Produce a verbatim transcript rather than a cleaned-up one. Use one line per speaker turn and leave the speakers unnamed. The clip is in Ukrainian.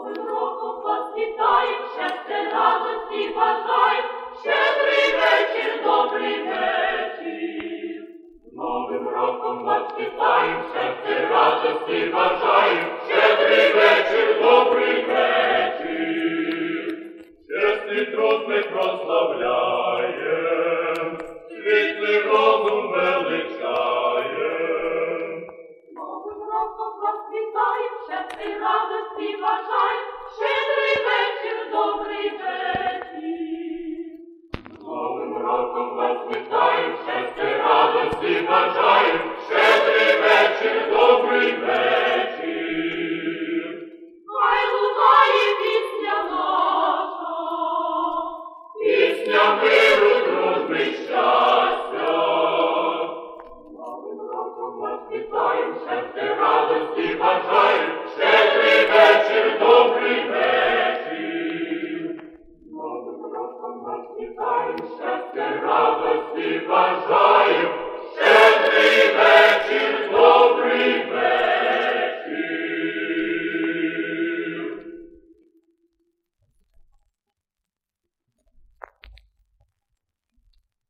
Новим роком вас вітаєм, щастя, радості бажаєм, щедрий вечір, добрий вечір. Новим роком вас вітаєм, щастя, радості бажаєм, щедрий вечір, добрий вечір. Чесний труд ми прославляєм, світлий розум величаєм.
Новим роком вас вітаєм, щастя, радості бажаєм, щедрий вечір, добрий вечір.
Новим роком вас вітаєм, щастя, радості бажаєм, щедрий вечір, добрий вечір.
Хай лунає пісня наша,
Пісня миру, дружби й щастя.
новим роком вас
Вітаєм, щастя, радості бажаєм, щедрий вечір, добрий вечір.
новим роком вас
Вітаєм, щастя, радості бажаєм, щедрий вечір,